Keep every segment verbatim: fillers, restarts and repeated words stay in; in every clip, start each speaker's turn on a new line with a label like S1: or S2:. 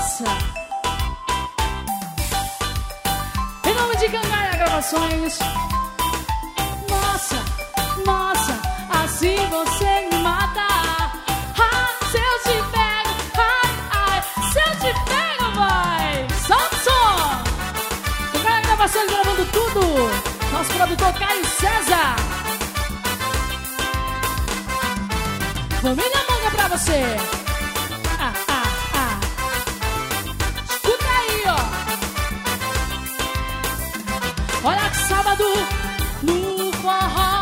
S1: Nossa. Em nome de Cangaia Gravações. Nossa, nossa, assim você me mata. Ah, se eu te pego, ai, ai, se eu te pego, vai. Solta o som. Cangaia Gravações gravando tudo. Nosso produtor Caio César. Família Manga pra você. Ah, ah, ah. Escuta aí, ó. Olha que sábado no forró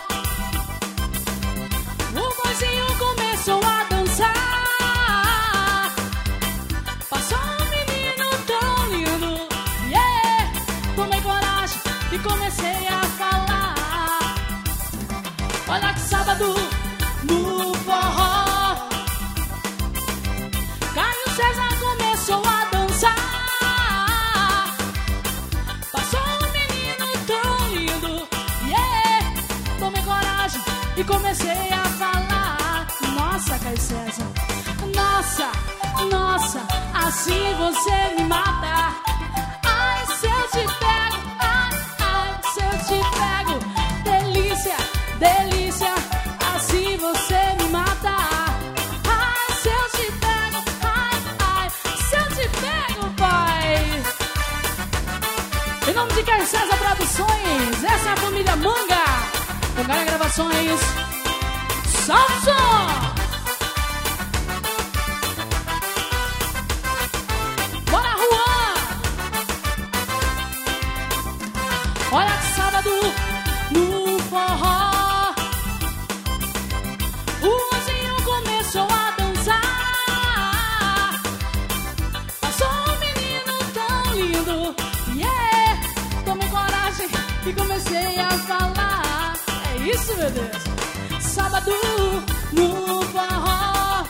S1: o boizinho começou a dançar. Passou um menino tão lindo, yeah. Tomei coragem e comecei a falar. Olha que sábado no forró Caio César começou a dançar. Passou um menino tão lindo, yeah. Tomei coragem e comecei a falar. Nossa, Caio César, nossa, nossa, assim você me mata. Ai, se eu te pego, ai, ai, se eu te pego. Delícia, delícia, assim você me mata. Ai, se eu te pego, ai, ai, se eu te pego, pai. Em nome de Caio César Produções, essa é a família Manga. Cangaia Gravações. Solta o som. Bora, Juan. Olha que sábado no forró o anjinho começou a dançar. Passou um menino tão lindo, yeah. Tomei coragem e comecei a falar. É isso, meu Deus. Sábado no forró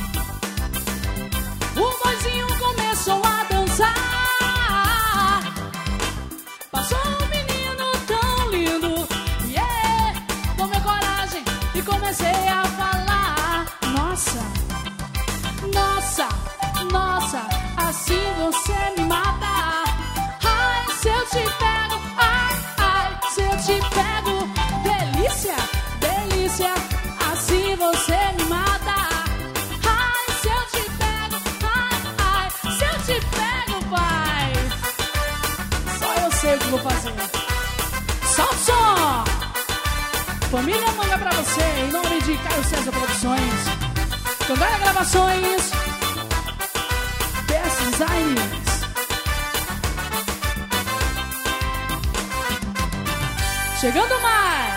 S1: o boizinho começou a dançar. Passou um menino tão lindo, yeah. Tomei coragem e comecei a falar. Nossa, nossa, nossa, assim você me mata. Ai, se eu te pego, ai, ai, se eu te pego. Delícia, delícia, assim você me mata. Ai, se eu te pego, ai, ai, se eu te pego, pai. Só eu sei o que vou fazer. Solta o som. Família Manga pra você, em nome de Caio César Produções, Cangaia Gravações, P S Designs. Chegando mais.